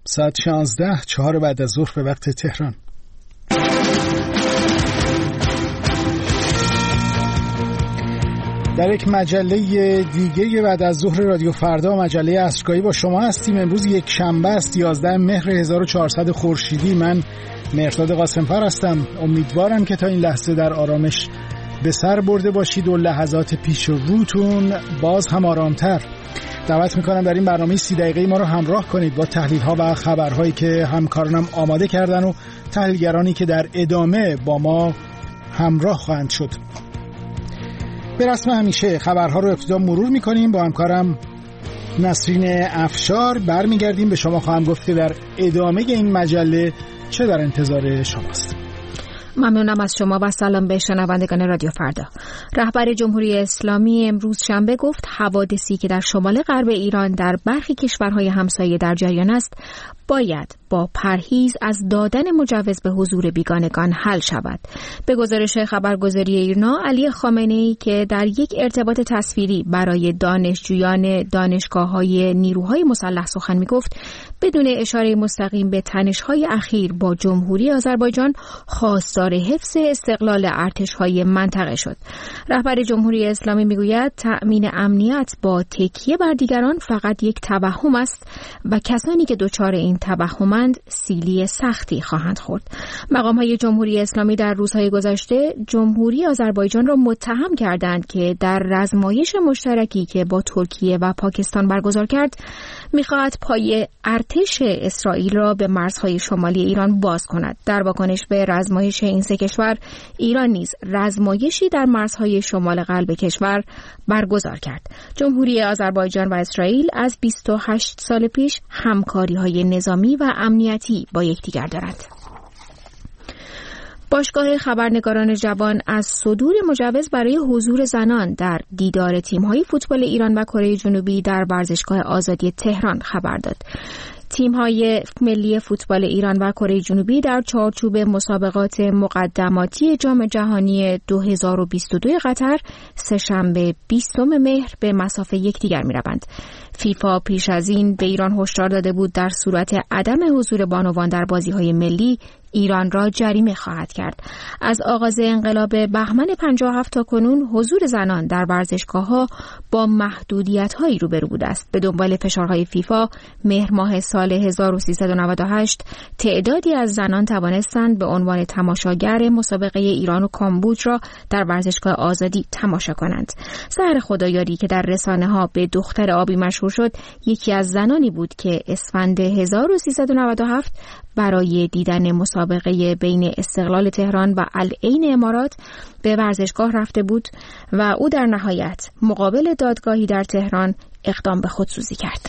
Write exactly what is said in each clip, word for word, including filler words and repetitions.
ساعت شانزده چهار بعد از ظهر به وقت تهران. در یک مجله دیگه بعد از ظهر رادیو فردا، مجله عصرگاهی، با شما هستیم. امروز یک شنبه است، یازده مهر هزار و چهارصد خورشیدی. من مهرداد قاسم‌فر هستم. امیدوارم که تا این لحظه در آرامش به سر برده باشید و لحظات پیش روتون باز هم آرامتر. دعوت میکنم در این برنامه سی دقیقه ما رو همراه کنید با تحلیل ها و خبرهایی که همکارانم آماده کردن و تحلیلگرانی که در ادامه با ما همراه خواهند شد. به رسم همیشه خبرها رو ابتدا مرور میکنیم با همکارم نسرین افشار. برمیگردیم به شما خواهم گفت که در ادامه این مجله چه در انتظار شماست. ممنونم از شما و سلام به شنوندگان رادیو فردا. رهبر جمهوری اسلامی امروز شنبه گفت حوادثی که در شمال غرب ایران در برخی کشورهای همسایه در جریان است باید با پرهیز از دادن مجوز به حضور بیگانگان حل شود. به گزارش خبرگزاری ایرنا، علی خامنه‌ای که در یک ارتباط تصویری برای دانشجویان دانشگاه‌های نیروهای مسلح سخن می‌گفت، بدون اشاره مستقیم به تنش‌های اخیر با جمهوری آذربایجان خواستار حفظ استقلال ارتش‌های منطقه شد. رهبر جمهوری اسلامی می‌گوید تأمین امنیت با تکیه بر دیگران فقط یک توهم است و کسانی که دچار این توهمند سیلی سختی خواهند خورد. مقام‌های جمهوری اسلامی در روزهای گذشته جمهوری آذربایجان را متهم کردند که در رزمایش مشترکی که با ترکیه و پاکستان برگزار کرد می‌خواهد پای ارتش اسرائیل را به مرزهای شمالی ایران باز کند. در واکنش به رزمایش این سه کشور، ایران نیز رزمایشی در مرزهای شمال غرب کشور برگزار کرد. جمهوری آذربایجان و اسرائیل از بیست و هشت سال پیش همکاری‌های نظامی و امنیتی با یکدیگر دارند. باشگاه خبرنگاران جوان از صدور مجوز برای حضور زنان در دیدار تیم‌های فوتبال ایران و کره جنوبی در ورزشگاه آزادی تهران خبر داد. تیم‌های ملی فوتبال ایران و کره جنوبی در چارچوب مسابقات مقدماتی جام جهانی دو هزار و بیست و دو قطر سه‌شنبه بیستم مهر به مصاف یکدیگر می‌روند. فیفا پیش از این به ایران هشدار داده بود در صورت عدم حضور بانوان در بازی‌های ملی ایران را جریمه خواهد کرد. از آغاز انقلاب بهمن پنجاه و هفت تا کنون حضور زنان در ورزشگاه‌ها با محدودیت‌هایی روبرو بوده است. به دنبال فشارهای فیفا، مهر ماه سال هزار و سیصد و نود و هشت تعدادی از زنان توانستند به عنوان تماشاگر مسابقه ایران و کامبوج را در ورزشگاه آزادی تماشا کنند. سحر خدایاری که در رسانه‌ها به دختر آبی مشهور شد، یکی از زنانی بود که اسفند هزار و سیصد و نود و هفت برای دیدن مسابقه بین استقلال تهران و العین امارات به ورزشگاه رفته بود و او در نهایت مقابل دادگاهی در تهران اقدام به خودسوزی کرد.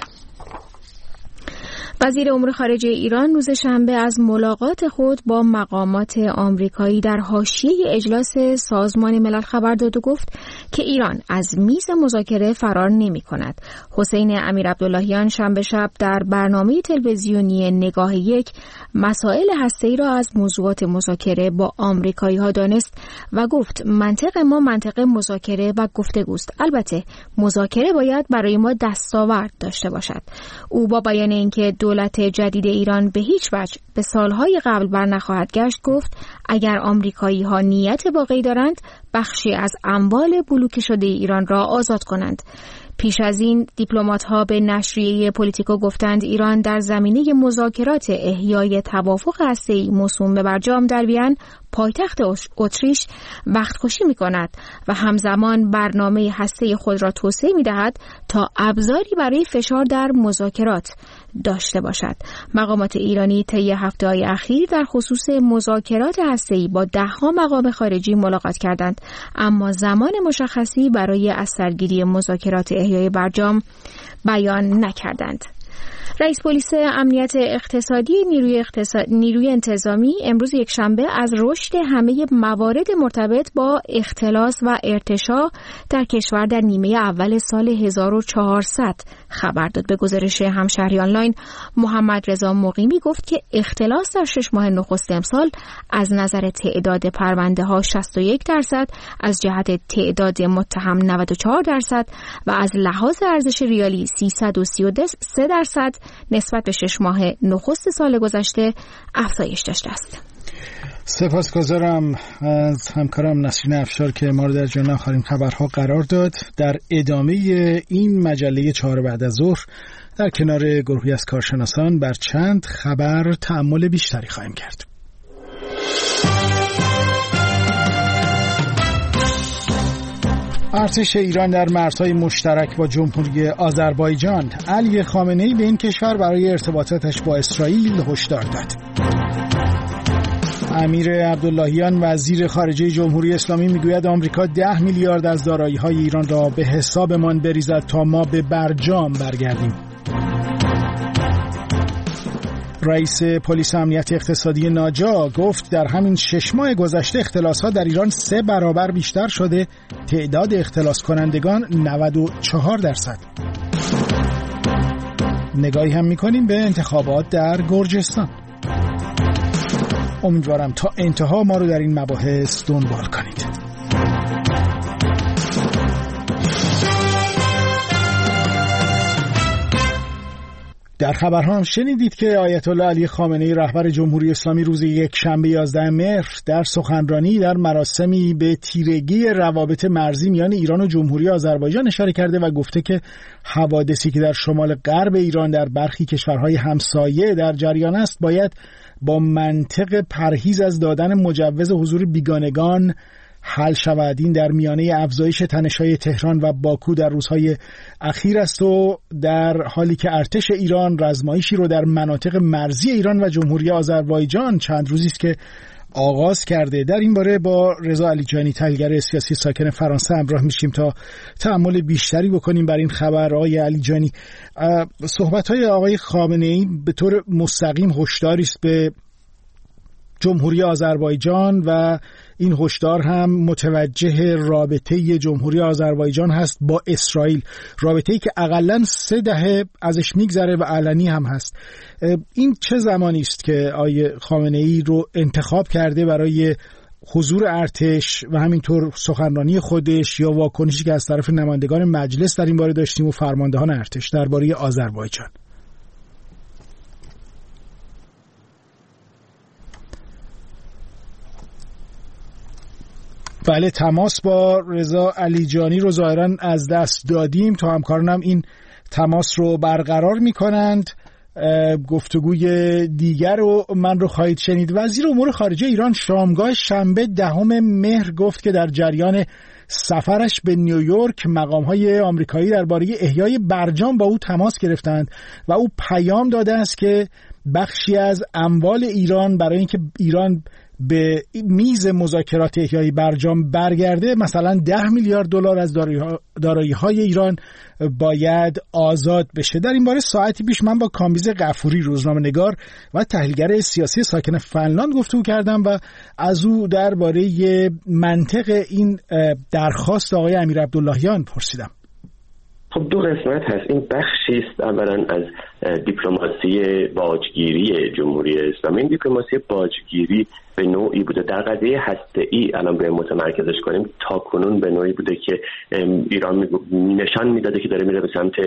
وزیر امور خارجه ایران روز شنبه از ملاقات خود با مقامات آمریکایی در حاشیه اجلاس سازمان ملل خبر داد و گفت که ایران از میز مذاکره فرار نمی کند. حسین امیر عبداللهیان شنبه شب در برنامه تلویزیونی نگاه یک مسائل هسته‌ای را از موضوعات مذاکره با آمریکایی ها دانست و گفت منطق ما منطق مذاکره و گفتگوست. البته مذاکره باید برای ما دستاورد داشته باشد. او با بیان اینکه دولت جدید ایران به هیچ وجه به سالهای قبل بر نخواهد گشت گفت اگر آمریکایی ها نیت واقعی دارند بخشی از اموال بلوکه شده ایران را آزاد کنند. پیش از این دیپلمات‌ها به نشریه پولیتیکو گفتند ایران در زمینه مذاکرات احیای توافق هسته‌ای موسوم به برجام در وین پایتخت اتریش وقت‌کشی می‌کند و همزمان برنامه هسته‌ای خود را توسعه می‌دهد تا ابزاری برای فشار در مذاکرات داشته باشد. مقامات ایرانی طی هفته‌های اخیر در خصوص مذاکرات هسته‌ای با ده‌ها مقام خارجی ملاقات کردند، اما زمان مشخصی برای از سرگیری مذاکرات احیای برجام بیان نکردند. رئیس پلیس امنیت اقتصادی نیروی, اقتصاد... نیروی انتظامی امروز یکشنبه از رشد همه موارد مرتبط با اختلاس و ارتشاء در کشور در نیمه اول سال هزار و چهارصد خبر داد. به گزارش همشهری آنلاین، محمد رضا مقیمی گفت که اختلاس در شش ماه نخست امسال از نظر تعداد پرونده ها شصت و یک درصد، از جهت تعداد متهم نود و چهار درصد و از لحاظ ارزش ریالی سیصد و سی و سه درصد درصد نسبت به شش ماه نخست سال گذشته افزایش داشته است. سپاسگزارم از همکارم نسرین افشار که ما رو در جریان آخرین خبرها قرار داد. در ادامه این مجله چهار بعد از ظهر در کنار گروهی از کارشناسان بر چند خبر تأمل بیشتری خواهیم کرد. ارتش ایران در مرزهای مشترک با جمهوری آذربایجان. علی خامنه‌ای به این کشور برای ارتباطاتش با اسرائیل هشدار داد. امیر عبداللهیان وزیر خارجه جمهوری اسلامی میگوید آمریکا ده میلیارد از دارایی‌های ایران را به حسابمان بریزد تا ما به برجام برگردیم. رئیس پلیس امنیت اقتصادی ناجا گفت در همین شش ماه گذشته اختلاس‌ها در ایران سه برابر بیشتر شده، تعداد اختلاس کنندگان نود و چهار درصد. نگاهی هم می‌کنیم به انتخابات در گرجستان. امیدوارم تا انتها ما رو در این مباحث دنبال کنید. در خبرها هم شنیدید که آیت الله علی خامنه‌ای رهبر جمهوری اسلامی روز یک شنبه یازده مهر در سخنرانی در مراسمی به تیرگی روابط مرزی میان ایران و جمهوری آذربایجان اشاره کرده و گفته که حوادثی که در شمال غرب ایران در برخی کشورهای همسایه در جریان است باید با منطق پرهیز از دادن مجوز حضور بیگانگان حل شود. این در میانه افزایش تنش‌های تهران و باکو در روزهای اخیر است و در حالی که ارتش ایران رزمایشی رو در مناطق مرزی ایران و جمهوری آذربایجان چند روزی است که آغاز کرده. در این باره با رضا علیجانی تحلیلگر سیاسی ساکن فرانسه همراه میشیم تا تأمل بیشتری بکنیم بر این خبر. آقای علیجانی، صحبت‌های آقای خامنه‌ای به طور مستقیم هشداری است به جمهوری آذربایجان و این هشدار هم متوجه رابطه جمهوری آذربایجان هست با اسرائیل، رابطه‌ای که اقلاً سه دهه ازش میگذره و علنی هم هست. این چه زمانی است که آقای خامنه‌ای رو انتخاب کرده برای حضور ارتش و همینطور سخنرانی خودش یا واکنشی که از طرف نمایندگان مجلس در این باره داشتیم و فرماندهان ارتش درباره آذربایجان؟ بله، تماس با رضا علیجانی رو ظاهراً از دست دادیم. تا همکارانم این تماس رو برقرار می‌کنند. گفتگوی دیگر رو من رو خواهید شنید. وزیر امور خارجه ایران شامگاه شنبه دهم مهر گفت که در جریان سفرش به نیویورک مقام‌های آمریکایی درباره احیای برجام با او تماس گرفتند و او پیام داده است که بخشی از اموال ایران برای اینکه ایران به میز مذاکرات احیای برجام برگرده، مثلا ده میلیارد دلار از دارایی‌های ایران باید آزاد بشه. در این باره ساعتی پیش من با کامبیز غفوری روزنامه‌نگار و تحلیلگر سیاسی ساکن فنلاند گفتگو کردم و از او درباره منطق این درخواست آقای امیر عبداللهیان پرسیدم. خب دو قسمت هست. این بخشی است اولا از دیپلماسی باجگیری جمهوری اسلامی. این دیپلماسی باجگیری به نوعی بوده در قضیه هسته‌ای، الان به متمرکزش کنیم، تا کنون به نوعی بوده که ایران نشان میداده که داره میره به سمت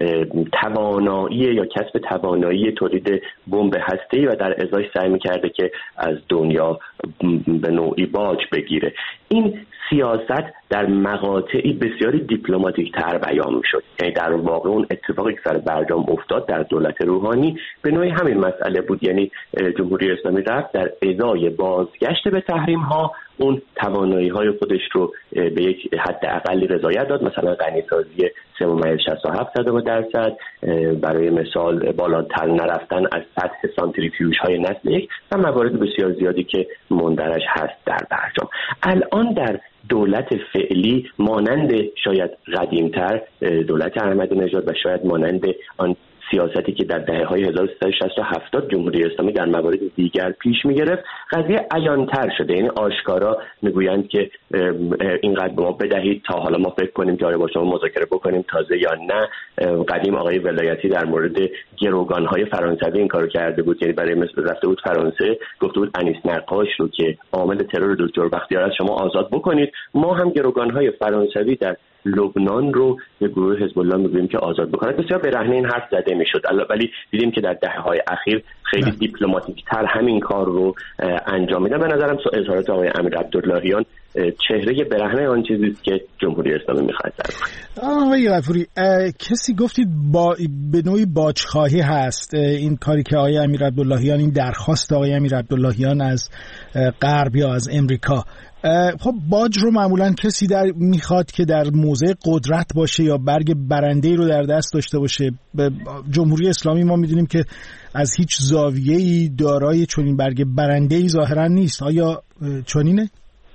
توانایی یا کسب توانایی تولید بمب هسته‌ای و در ازاش سعی میکرده که از دنیا به نوعی باج بگیره. این سیاست در مقاطعی بسیاری دیپلماتیک تر بیان میشد. یعنی در واقع اون اتفاقی که سر برجام افتاد در دولت روحانی به نوعی همین مسئله بود. یعنی جمهوری اسلامی رفت در ازای بازگشت به تحریم ها اون توانایی های خودش رو به یک حد اقلی رضایت داد، مثلا غنیسازی سه ممیز شصت و هفت درصد، برای مثال بالاتر نرفتن از سطح سانتریفیوژ های نسل یک و موارد بسیار زیادی که مندرج هست در برجام. الان در دولت فعلی مانند شاید قدیمتر دولت احمدی نژاد و شاید مانند آن سیاستی که در دهه‌های هزار و سیصد و شصت و هفتاد جمهوری اسلامی در موارد دیگر پیش می‌گرفت قضیه عیان‌تر شده. یعنی آشکارا میگویند که اینقدر به ما بدهید تا حالا ما فکر کنیم که آیا با شما مذاکره بکنیم تازه یا نه. قدیم آقای ولایتی در مورد گروگان‌های فرانسوی این کارو کرده بود. یعنی برای مثل رفته بود فرانسه، گفته بود انیس نقاش رو که عامل ترور دکتر بختیار از شما آزاد بکنید، ما هم گروگان‌های فرانسوی در لبنان رو به گروه حزب الله میگوییم که آزاد بکنه. بسیار برهنه این حرف زده میشد، ولی دیدیم که در دهه‌های اخیر خیلی دیپلماتیک‌تر همین کار رو انجام میدن. به نظرم اظهارات آقای امیر عبداللهیان چهره برهنه آن چیزی است که جمهوری اسلامی می‌خواد. آقای غفوری، کسی گفتید با به نوعی باجخواهی هست این کاری که آقای امیر عبداللهیان، این درخواست آقای امیر عبداللهیان از غرب یا از امریکا. خب باج رو معمولا کسی در میخواد که در موضع قدرت باشه یا برگ برنده‌ای رو در دست داشته باشه. جمهوری اسلامی ما میدونیم که از هیچ زاویه‌ای دارای چنین برگ برنده‌ای ظاهرا نیست. آیا چنینه؟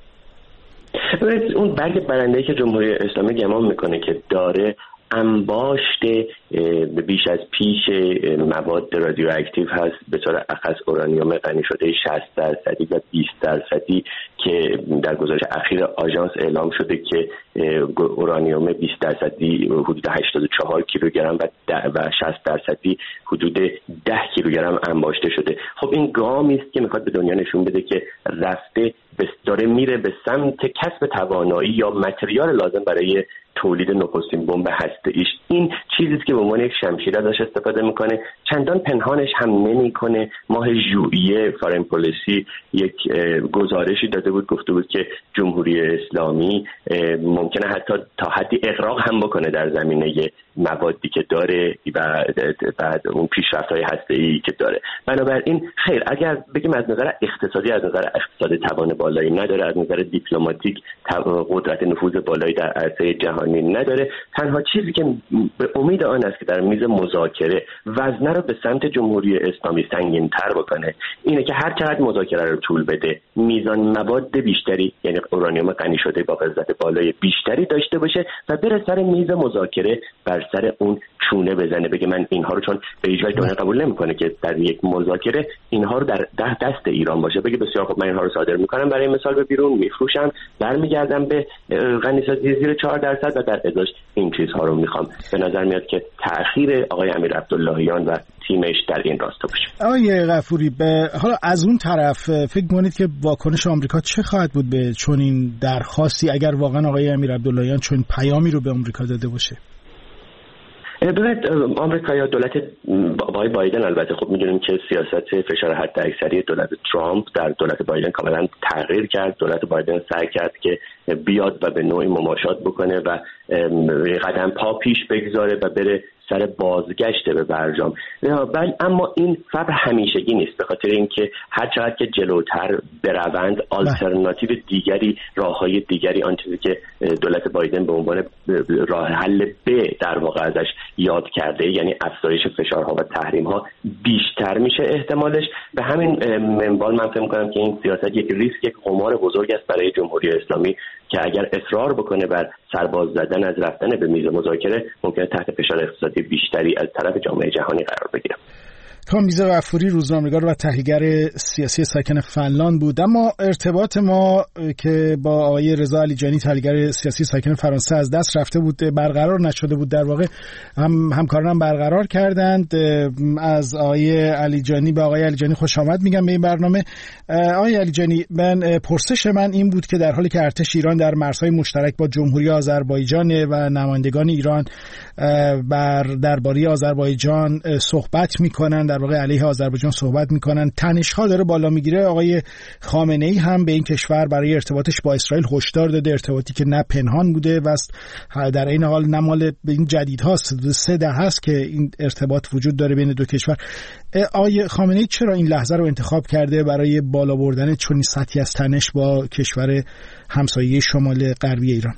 اون برگ برنده‌ای که جمهوری اسلامی گمان میکنه که داره انباشت بیش از پیش مواد رادیواکتیو هست، به طور اخص اورانیوم غنی شده شصت درصدی و بیست درصدی که در گزارش اخیر آژانس اعلام شده که اورانیوم بیست درصدی حدود هشتاد و چهار کیلوگرم و شصت درصدی حدود ده کیلوگرم انباشته شده. خب این گامی است که میخواد به دنیا نشون بده که رفته داره میره به سمت کسب توانایی یا متریال لازم برای تولید نخستین بمب هسته‌ایش. این چیزی است که به عنوان یک شمشیر ازش استفاده میکنه، چندان پنهانش هم نمیکنه. ماه ژوئیه فارن پالیسی یک گزارشی داده بود، گفته بود که جمهوری اسلامی ممکنه حتی تا حدی اغراق هم بکنه در زمینه موادی که داره و بعد اون پیشرفت‌های هسته‌ای که داره. بنابراین خیر، اگر بگیم از نظر اقتصادی، از نظر اقتصاد توان بالایی نداره، از نظر دیپلماتیک قدرت نفوذ بالایی در عرصه جهانی نداره، تنها چیزی که به امید آن است که در میز مذاکره وزنه رو به سمت جمهوری اسلامی سنگین‌تر بکنه اینه که هر چقدر مذاکره رو طول بده میزان مواد بیشتری، یعنی اورانیوم غنی شده با غلظت بالای بیشتری داشته باشه و بره سر میز مذاکره بر سر اون چونه بزنه، بگه من اینها رو، چون به هیچ وجه قبول نمیکنه که در یک مذاکره اینها رو در ده دست ایران باشه، بگه بسیار خب من اینها رو صادر میکنم برای مثال به بیرون، میفروشم، برمیگردم به غنیسازی زیر چهار درصد و در ازاش این چیزها رو میخوام. به نظر میاد که تأخیر آقای امیر عبداللهیان و تیمش در این راستا باشه. آقای غفوری، به حالا از اون طرف فکر کنید که واکنش آمریکا چه خواهد بود به چون این درخواستی، اگر واقعا آقای امیر عبداللهیان چون پیامی رو به آمریکا داده باشه؟ ببینید آمریکا یا دولت بای بایدن، البته خب میدونیم که سیاست فشار حداکثری دولت ترامپ در دولت بایدن کاملا تغییر کرد. دولت بایدن سعی کرد که بیاد و به نوعی مماشات بکنه و قدم پا پیش بگذاره و بره سر بازگشت به برجام. بل اما این فبر همیشگی نیست، به خاطر اینکه هر چقدر که جلوتر بروند آلترناتیو دیگری، راههای دیگری، آن چیزی که دولت بایدن به عنوان راه حل ب در واقع ازش یاد کرده، یعنی افزایش فشارها و تحریم‌ها، بیشتر میشه احتمالش. به همین منوال من فکر می‌کنم که این سیاست یک ریسک، یک قمار بزرگ است برای جمهوری اسلامی که اگر اصرار بکنه بر سرباز زدن از رفتن به میز مذاکره، ممکنه تحت فشار اقتصادی بیشتری از طرف جامعه جهانی قرار بگیره. کامبیز غفوری، روزنامه‌نگار و تحلیلگر سیاسی ساکن فنلاند بود. اما ارتباط ما که با آقای رضا علیجانی، تحلیلگر سیاسی ساکن فرانسه، از دست رفته بود، برقرار نشده بود. در واقع هم همکارانم برقرار کردند. از آقای علیجانی به آقای علیجانی خوش آمد میگم به این برنامه. آقای علیجانی، من پرسش من این بود که در حالی که ارتش ایران در مرزهای مشترک با جمهوری آذربایجان و نمایندگان ایران بر درباره آذربایجان صحبت میکنن، در واقع علیه آذربایجان صحبت میکنن، تنش‌ها داره بالا میگیره، آقای خامنه‌ای هم به این کشور برای ارتباطش با اسرائیل هشدار داده، ارتباطی که نه پنهان بوده و در این حال نه مال این جدید هاست، سه دهه هست که این ارتباط وجود داره بین دو کشور. آقای خامنه‌ای چرا این لحظه رو انتخاب کرده برای بالا بردن چنین سطحی از تنش با کشور همسایه شمال غربی ایران؟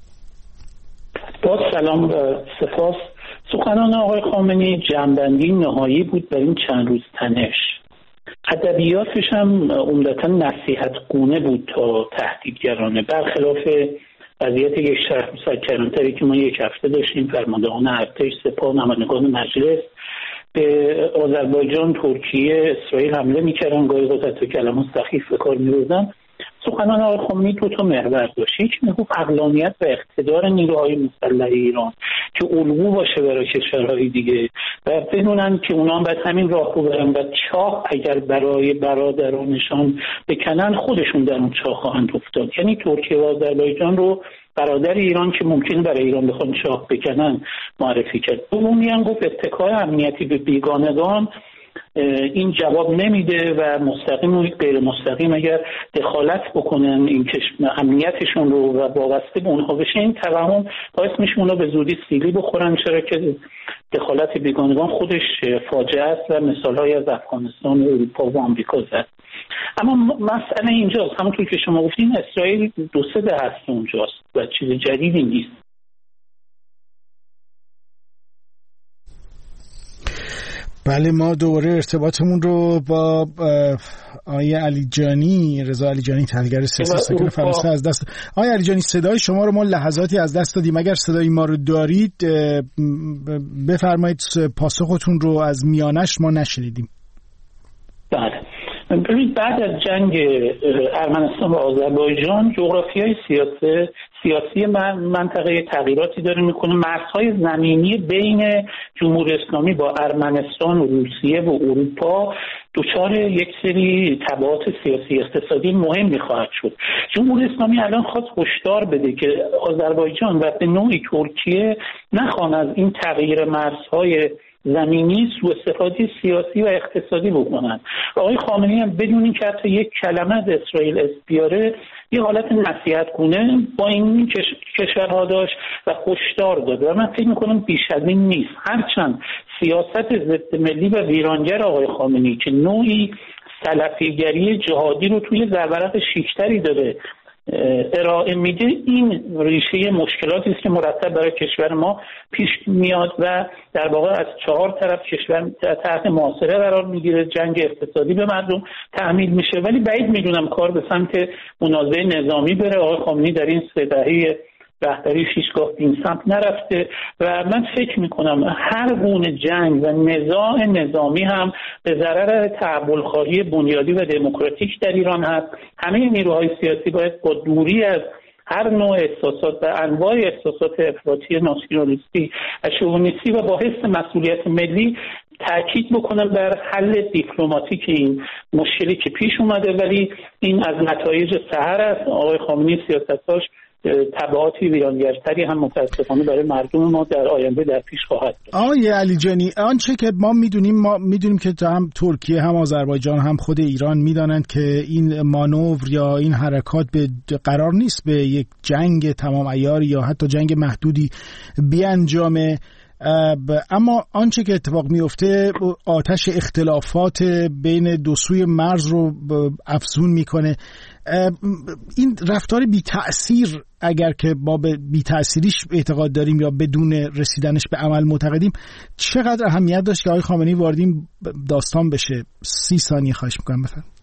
با سلام و سپاس. سخنان آقای خامنه‌ای جنبندی نهایی بود بر این چند روز تنش. ادبیاتش هم عمدتاً نصیحت گونه بود تا تهدیدگرانه، برخلاف وضعیت یک شهر مسکن‌تری که ما یک هفته داشتیم فرماندهان ارتش، سپاه، نمایندگان مجلس به آذربایجان، ترکیه، اسرائیل حمله می‌کردن، گاهی اوقات کلمات سخیف به کار می‌بردن. سخنان آقای خامنه‌ای دو تا محور داشت. یک میگفت عقلانیت و اقتدار نیروهای مسلح ایران که الگو باشه برای کشورهای دیگه و بدونن که اونا هم باید همین راه رو برن و چاه اگر برای برادرانشان بکنن خودشون در اون چاه خواهند افتاد. یعنی ترکیه و آذربایجان رو برادر ایران که ممکنه برای ایران بخوان شاه بکنن معرفی کرد. دومی هم گفت اتکای امنیتی به بیگانگان این جواب نمیده و مستقیم و غیر مستقیم اگر دخالت بکنن این امنیتشون رو و وابسته به اونها بشه، این توهم باعث میشه اونا به زودی سیلی بخورن، چرا که دخالت بیگانگان خودش فاجعه است و مثال‌های از افغانستان و اروپا و آمریکا زد. اما مسئله اینجاست، همونطور که شما گفتین اسرائیل دو سه ده هست اونجاست و چیز جدیدی نیست. بله، ما دوباره ارتباطمون رو با آقای علیجانی، رضا علیجانی تحلیلگر سیاسی ساکن فرانسه از دست. آقای علیجانی، صدای شما رو ما لحظاتی از دست دادیم، اگر صدای ما رو دارید بفرمایید، پاسختون رو از میانش ما نشنیدیم. بله، ببینید بعد از جنگ ارمنستان و آذربایجان جغرافیای سیاسی سیاسی منطقه تغییراتی داره میکنه. مرزهای زمینی بین جمهوری اسلامی با ارمنستان و روسیه و اروپا دچار یک سری تبعات سیاسی اقتصادی مهمی خواهد شد. جمهوری اسلامی الان خواست هشدار بده که آذربایجان و به نوعی ترکیه نخوان از این تغییر مرزهای زمینی سوء استفاده سیاسی و اقتصادی بکنن. آقای خامنه‌ای هم بدون اینکه حتی یک کلمه از اسرائیل اسم بیاره یه حالت نصیحت‌گونه با این کشورها داشت و هشدار داد و من فکر می‌کنم بیش از این نیست. هرچند سیاست ضد ملی و ویرانگر آقای خامنه‌ای که نوعی سلفیگری جهادی رو توی زرورق شیکتری داره ارائه میده، این ریشه مشکلاتی است که مرتب برای کشور ما پیش میاد و در واقع از چهار طرف کشور تحت محاصره قرار میگیره، جنگ اقتصادی به مردم تحمیل میشه. ولی بعید میدونم کار به سمت منازعه نظامی بره. آقای خامنه‌ای در این سه دهه رهبری هیچگاه این سمت نرفته و من فکر میکنم هر گونه جنگ و نزاع نظامی هم به ضرر تحول‌خواهی بنیادی و دموکراتیک در ایران هست. همه نیروهای سیاسی باید با دوری از هر نوع احساسات و انواع احساسات افراطی ناسیونالیستی و شوونیستی و با حس مسئولیت ملی تاکید بکنم بر حل دیپلماتیک این مشکلی که پیش اومده، ولی این از نتایج سحر است. آقای خامنه‌ای سیاستاش تبعاتی ویرانگرتری هم متاسفانه برای مردم ما در آینده در پیش خواهد داشت. آقای علیجانی، آنچه که ما میدونیم ما میدونیم که هم ترکیه هم آذربایجان هم خود ایران میدانند که این مانور یا این حرکات به قرار نیست به یک جنگ تمام عیار یا حتی جنگ محدودی بیانجامه، اما آنچه که اتفاق میفته آتش اختلافات بین دو سوی مرز رو افزون میکنه. این رفتار بی تأثیر، اگر که ما به بی تأثیریش اعتقاد داریم یا بدون رسیدنش به عمل معتقدیم، چقدر اهمیت داشت که آقای خامنه‌ای وارد این داستان بشه؟ سی ثانیه خواهش میکنم بفرمایید.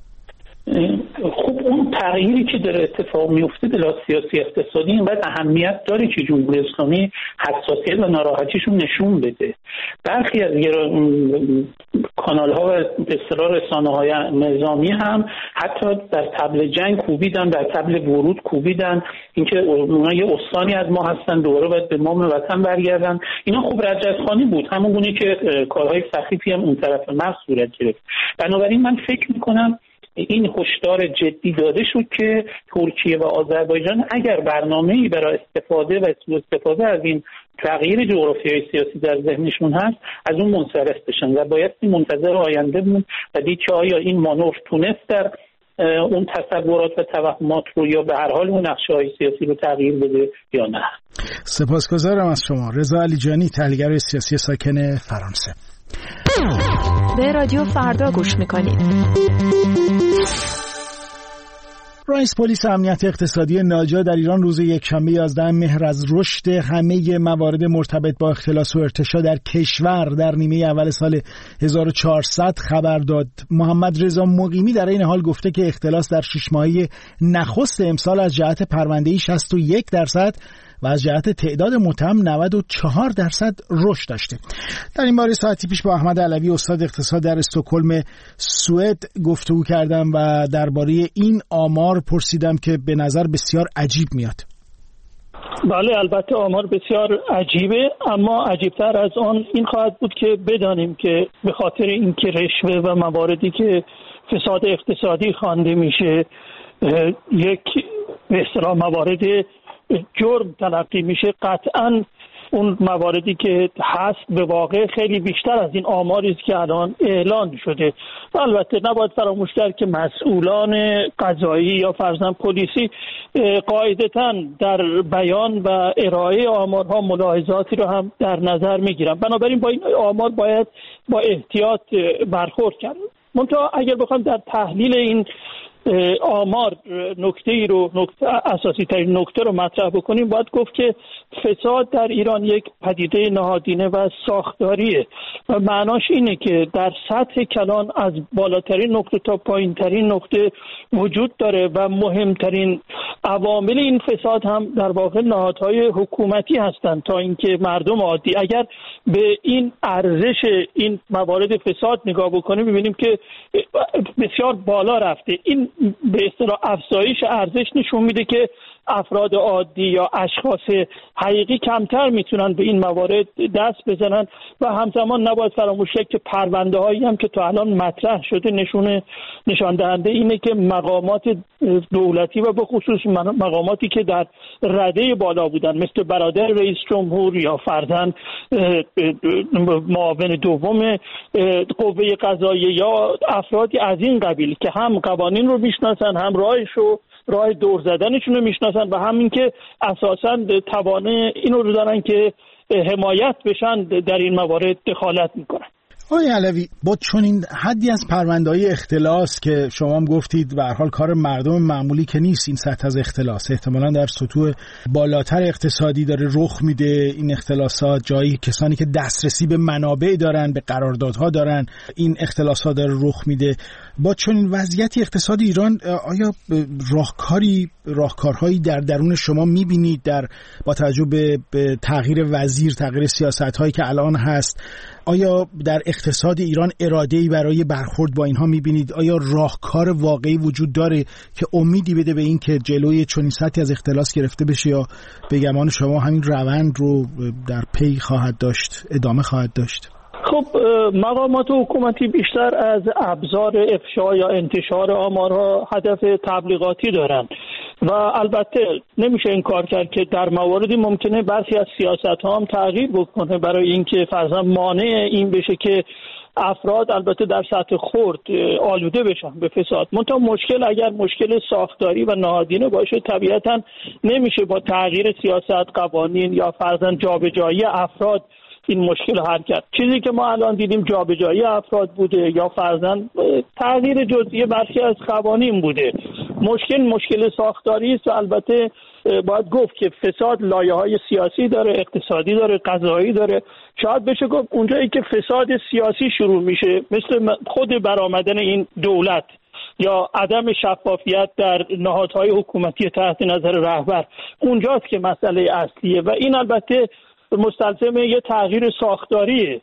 خب اون تغییری که داره اتفاق میفته بلا سیاسی اقتصادی اینقدر اهمیت داره که جمهوری اسلامی حساسیت و ناراحتیشون نشون بده. برخی از کانال ها و به اصطلاح رسانه‌های نظامی هم حتی در طبل جنگ کوبیدن، در طبل ورود کوبیدن، اینکه اونا یه استانی از ما هستن دوباره باید به ما وطن برگردن. اینا خوب رجعتخوانی بود، همون گونه که کارهای سخیفی هم اون طرف مرز صورت گرفت. بنابراین من فکر میکنم این هشدار جدی داده شد که ترکیه و آذربایجان اگر برنامه‌ای برای استفاده و سوء استفاده از این تغییر جغرافیای سیاسی در ذهنشون هست از اون منصرف بشن و باید منتظر آینده بود و دید که آیا این مانور تونست در اون تصورات و توهمات رو یا به هر حال اون نقشه‌های سیاسی رو تغییر بده یا نه. سپاسگزارم از شما. رضا علیجانی، تحلیلگر سیاسی ساکن فرانسه. به رادیو فردا گوش میکنید. رئیس پلیس امنیت اقتصادی ناجا در ایران روز یکشنبه یازده مهر از رشد همه موارد مرتبط با اختلاس و ارتشا در کشور در نیمه اول سال هزار و چهارصد خبر داد. محمد رضا مقیمی در این حال گفته که اختلاس در شش ماهه نخست امسال از جهت پرونده‌ای شصت و یک درصد و از جهت تعداد متهم نود و چهار درصد رشد داشته. در این باره ساعتی پیش با احمد علوی استاد اقتصاد در استکهلم سوئد گفتگو کردم و درباره این آمار پرسیدم که به نظر بسیار عجیب میاد. بله، البته آمار بسیار عجیبه، اما عجیبتر از آن این خواهد بود که بدانیم که به خاطر اینکه رشوه و مواردی که فساد اقتصادی خوانده میشه یک به اصطلاح موارد جرم تلقی میشه، قطعاً اون مواردی که هست به واقع خیلی بیشتر از این آماری است که الان اعلان شده. و البته نباید فراموش کرد که مسئولان قضایی یا فرضاً پلیسی قاعدتاً در بیان و ارائه آمارها ملاحظاتی رو هم در نظر میگیرن. بنابراین با این آمار باید با احتیاط برخورد کرد. منتها اگر بخوام در تحلیل این آمار نکته ای رو نکته اساسی ترین نکته رو مطرح بکنیم، باید گفت که فساد در ایران یک پدیده نهادینه و ساختاریه و معناش اینه که در سطح کلان از بالاترین نقطه تا پایینترین نقطه وجود داره و مهمترین عوامل این فساد هم در واقع نهادهای حکومتی هستند تا اینکه مردم عادی. اگر به این ارزش این موارد فساد نگاه بکنیم می‌بینیم که بسیار بالا رفته. این به اصطلاح افزایش ارزش نشون میده که افراد عادی یا اشخاص حقیقی کمتر میتونن به این موارد دست بزنن و همزمان نباید فراموش کرد که پرونده هایی هم که تا الان مطرح شده نشونه نشان دهنده اینه که مقامات دولتی و به خصوص مقاماتی که در رده بالا بودن مثل برادر رئیس جمهور یا فرزند معاون دوم قوه قضاییه یا افرادی از این قبیل که هم قوانین رو میشناسن، هم راهشو راه دور زدنشون رو میشناسن و همین که اساساً توانه اینو رو دارن که حمایت بشن در این موارد دخالت میکنن. آقای علوی، با چنین حدی از پرونده‌های اختلاس که شما هم گفتید به هر حال کار مردم معمولی که نیست این سطح از اختلاس، احتمالاً در سطوح بالاتر اقتصادی داره رخ میده این اختلاسات، جایی کسانی که دسترسی به منابع دارن، به قراردادها دارن، این اختلاسات داره رخ میده. با چنین وضعیتی اقتصاد ایران آیا راهکاری راهکارهایی در درون شما میبینید در با توجه به, به تغییر وزیر، تغییر سیاست‌هایی که الان هست، آیا در اقتصاد ایران اراده‌ای برای برخورد با اینها می‌بینید؟ آیا راهکار واقعی وجود داره که امیدی بده به این که جلوی چنین سطحی از اختلاس گرفته بشه، یا به گمان شما همین روند رو در پی خواهد داشت، ادامه خواهد داشت؟ خب مقامات حکومتی بیشتر از ابزار افشا یا انتشار آمارها هدف تبلیغاتی دارن و البته نمیشه انکار کرد که در مواردی ممکنه برخی از سیاست‌ها هم تغییر بکنه برای اینکه فرضاً مانع این بشه که افراد البته در سطح خرد آلوده بشن به فساد. منتها مشکل اگر مشکل ساختاری و نهادینه باشه طبیعتاً نمیشه با تغییر سیاست، قوانین یا فرضاً جابجایی افراد این مشکل حل کرد. چیزی که ما الان دیدیم جابجایی افراد بوده یا فرضاً تغییر جزئی برخی از قوانین بوده. مشکل مشکل ساختاری است و البته باید گفت که فساد لایه‌های سیاسی داره، اقتصادی داره، قضایی داره. شاید بشه گفت اونجایی که فساد سیاسی شروع میشه مثل خود برآمدن این دولت یا عدم شفافیت در نهادهای حکومتی تحت نظر رهبر، اونجاست که مسئله اصلیه و این البته مستلزم یه تغییر ساختاریه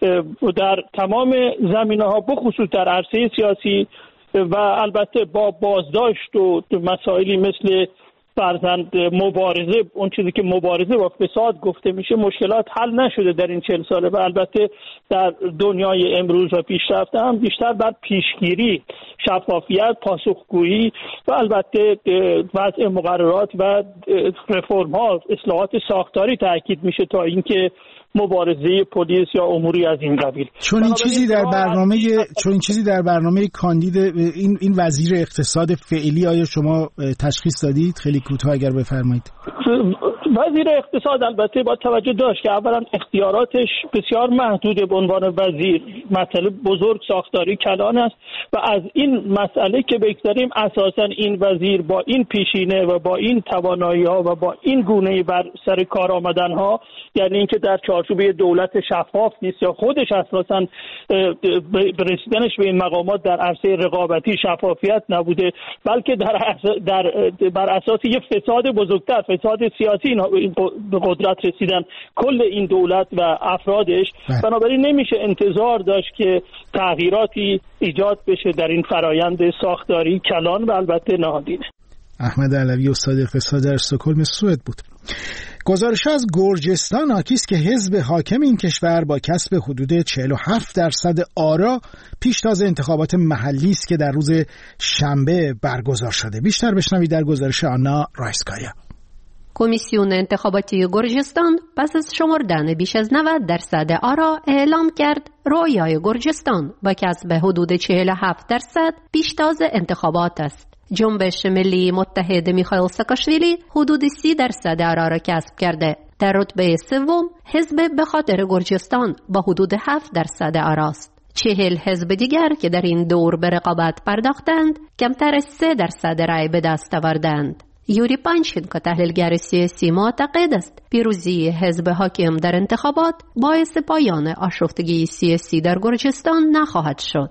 در تمام زمینه‌ها بخصوص در عرصه سیاسی و البته با بازداشت و مسائلی مثل فرزند مبارزه، اون چیزی که مبارزه با فساد گفته میشه، مشکلات حل نشده در این چهل ساله و البته در دنیای امروز و پیشرفته هم بیشتر بر پیشگیری، شفافیت، پاسخگویی و البته وضع مقررات و رفرم ها، اصلاحات ساختاری تاکید میشه تا اینکه مبارزه پلیس یا اموری از این قبیل. چون این چیزی در برنامه چون این چیزی در برنامه کاندید این این وزیر اقتصاد فعلی آیا شما تشخیص دادید؟ خیلی کوتاه اگر بفرمایید. وزیر اقتصاد البته با توجه داشت که اولا اختیاراتش بسیار محدوده به عنوان وزیر، مسئله بزرگ ساختاری کلان است و از این مسئله که بگذاریم اساسا این وزیر با این پیشینه و با این توانایی ها و با این گونه بر سر کار آمدن ها، یعنی اینکه در چارچوب دولت شفاف نیست یا خودش اساسا رسیدنش به این مقامات در عرصه رقابتی شفافیت نبوده، بلکه در در بر اساس یک فساد بزرگتر، فساد سیاسی این به قدرت رسیدن کل این دولت و افرادش. بنابراین نمیشه انتظار داشت که تغییراتی ایجاد بشه در این فرایند ساختاری کلان و البته نهادینه. احمد علوی، استاد اقتصاد در استکهلم سوئد بود. گزارش از گرجستان حاکی است که حزب حاکم این کشور با کسب حدود چهل و هفت درصد آرا پیشتاز انتخابات محلی است که در روز شنبه برگزار شده. بیشتر بشنوید در گزارش آنا رایسکایا. کمیسیون انتخاباتی گرجستان پس از شمردن بیش از نود درصد آرا اعلام کرد رویای گرجستان با کسب حدود چهل و هفت درصد پیشتاز انتخابات است. جنبش ملی متحد میخائیل ساکاشویلی حدود سی درصد آرا را کسب کرده. در رتبه سوم حزب به خاطر گرجستان با حدود هفت درصد آراست. چهل حزب دیگر که در این دور به رقابت پرداختند کمتر از سه درصد رای به دست آوردند. یوری پانچینکو تحلیلگر سیاسی معتقد است پیروزی حزب حاکم در انتخابات باعث پایان آشفتگی سیاسی در گرجستان نخواهد شد.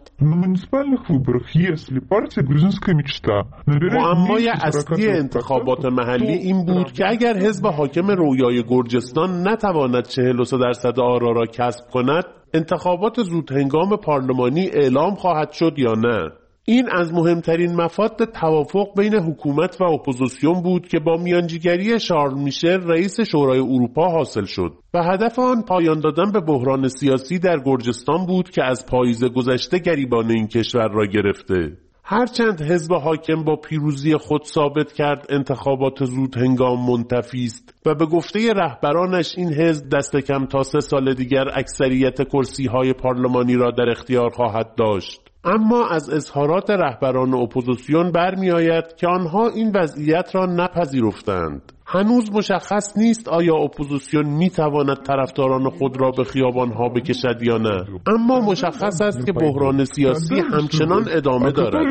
معمای اصلی انتخابات محلی این بود که اگر حزب حاکم رویای گرجستان نتواند چهل و سه درصد آرا را کسب کند، انتخابات زودهنگام پارلمانی اعلام خواهد شد یا نه. این از مهمترین مفاد توافق بین حکومت و اپوزیسیون بود که با میانجیگری شارل میشل رئیس شورای اروپا حاصل شد و هدف آن پایان دادن به بحران سیاسی در گرجستان بود که از پاییز گذشته گریبان این کشور را گرفته. هرچند حزب حاکم با پیروزی خود ثابت کرد انتخابات زود هنگام منتفی است و به گفته رهبرانش این حزب دست کم تا سه سال دیگر اکثریت کرسی‌های پارلمانی را در اختیار خواهد داشت، اما از اظهارات رهبران اپوزیسیون برمی آید که آنها این وضعیت را نپذیرفتند. هنوز مشخص نیست آیا اپوزیسیون می تواند طرفداران خود را به خیابان‌ها بکشد یا نه، اما مشخص است که بحران سیاسی همچنان ادامه دارد.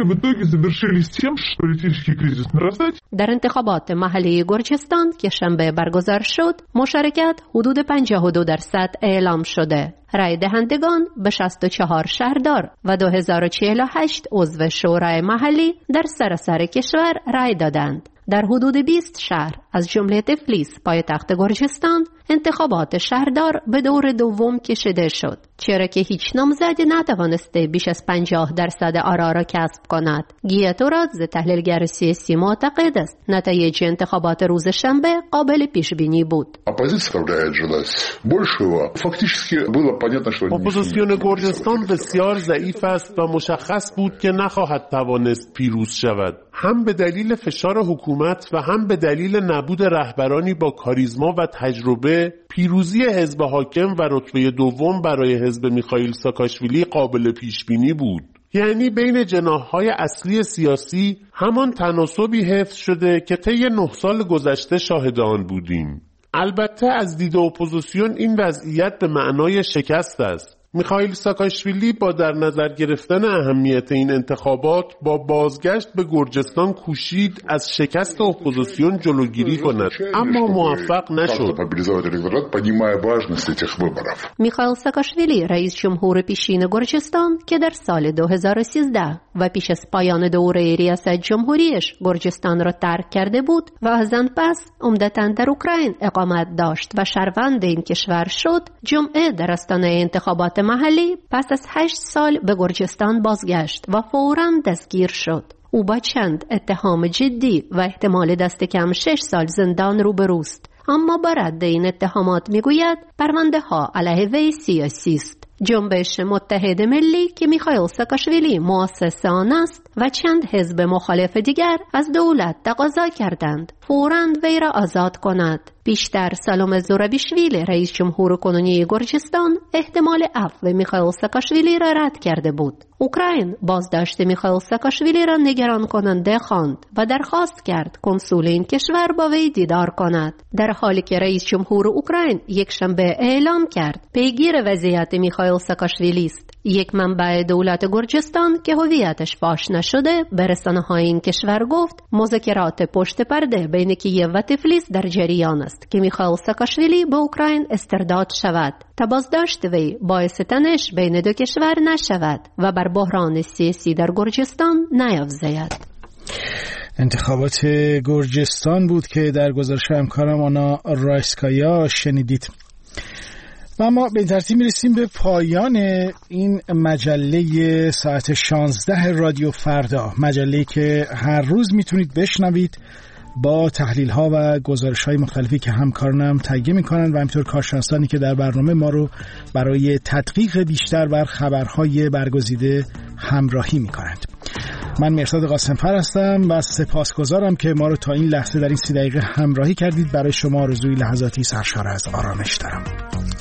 در انتخابات محلی گرجستان که شنبه برگزار شد، مشارکت حدود پنجاه و دو درصد اعلام شده. رای دهندگان به شصت و چهار شهردار و دو هزار و چهل و هشت عضو شورای محلی در سراسر کشور رای دادند. در حدود بیست شهر از جمله تفلیس پایتخت گرجستان انتخابات شهردار به دور دوم کشیده شد، چرا که هیچ نامزد نتوانسته بیش از پنجاه درصد آرا را کسب کند. گیاتورادز تحلیلگر سیاسی معتقد است نتایج انتخابات روز شنبه قابل پیش بینی بود. اپوزیسیون گرجستان بسیار ضعیف است و مشخص بود که نخواهد توانست پیروز شود، هم به دلیل فشار حکومت و هم به دلیل نبود رهبرانی با کاریزما و تجربه. پیروزی حزب حاکم و رتبه دوم برای حزب میخائیل ساکاشویلی قابل پیش بینی بود. یعنی بین جناح‌های اصلی سیاسی همان تناسبی حفظ شده که طی نه سال گذشته شاهد آن بودیم. البته از دید اپوزیسیون این وضعیت به معنای شکست است. میخائیل ساکاشویلی با در نظر گرفتن اهمیت این انتخابات با بازگشت به گرجستان کوشید از شکست اپوزیسیون جلوگیری کند، اما موفق نشد. میخائیل ساکاشویلی رئیس جمهور پیشین گرجستان که در سال دو هزار و سیزده و پیش از پایان دوره ریاست جمهوریش گرجستان را ترک کرده بود و از آن پس عمدتاً در اوکراین اقامت داشت و شهروند این کشور شد، جمعه در آستانه انتخابات محلی پس از هشت سال به گرجستان بازگشت و فوراً دستگیر شد. او با چند اتهام جدی و احتمال دست کم شش سال زندان روبروست، اما با رد این اتهامات میگوید پرونده ها علیه وی سیاسی است. جنبش متحد ملی که میخائیل ساکاشویلی مؤسس آن است و چند حزب مخالف دیگر از دولت تقاضا کردند فوراً وی را آزاد کند. بیشتر سالوم زورابیشویلی رئیس جمهور کنونی گرجستان احتمال عفو میخائیل ساکاشویلی را رد کرده بود. اوکراین بازداشت میخائیل ساکاشویلی را نگران کننده خواند و درخواست کرد کنسول این کشور با وی دیدار کند، در حالی که رئیس جمهور اوکراین یک شنبه اعلام کرد پیگیر وضعیت میخائیل ساکاشویلی است. یک منبع دولت گرجستان که هویتش فاش نشده به رسانه‌های این کشور گفت مذاکرات پشت پرده بین کییو و تفلیس در جریان است که میخائیل ساکاشویلی به اوکراین استرداد شود تا بازداشت وی باعث تنش بین دو کشور نشود و بر بحران سیاسی در گرجستان نیفزاید. انتخابات گرجستان بود که در گزارش همکارم آنا رایسکایا شنیدید. و اما به این ترتیب میرسیم به پایان این مجله ساعت شانزده رادیو فردا، مجله‌ای که هر روز میتونید بشنوید با تحلیل ها و گزارش های مختلفی که همکارانم تهیه میکنن و همینطور کارشناسانی که در برنامه ما رو برای تدقیق بیشتر بر خبرهای برگزیده همراهی میکنند. من مهرداد قاسم‌فر هستم و سپاسگزارم که ما رو تا این لحظه در این سی دقیقه همراهی کردید. برای شما آرزوی لحظاتی سرشار از آرامش دارم.